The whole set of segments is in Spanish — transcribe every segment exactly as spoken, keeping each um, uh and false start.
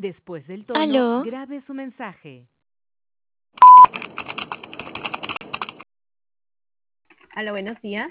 Después del tono, ¿Aló? grabe su mensaje. Aló, buenos días.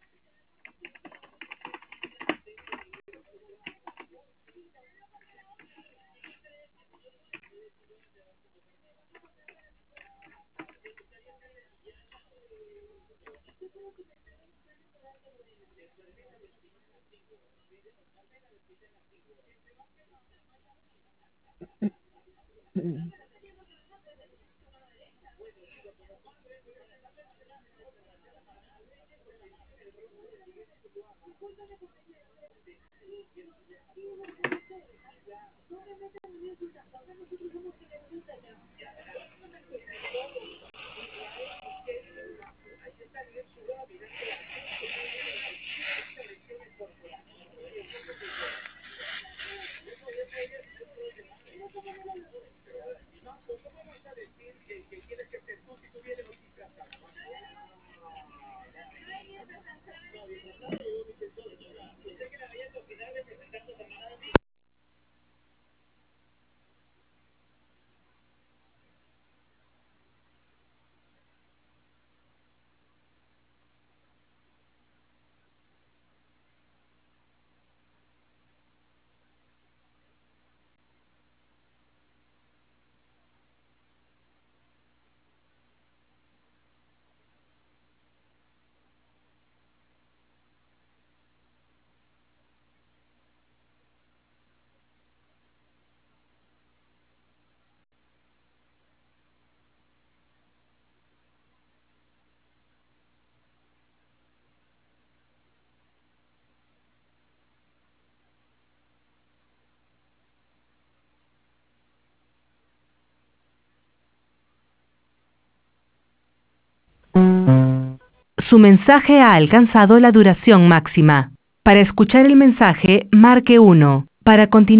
Su mensaje ha alcanzado la duración máxima. Para escuchar el mensaje, marque uno. Para continuar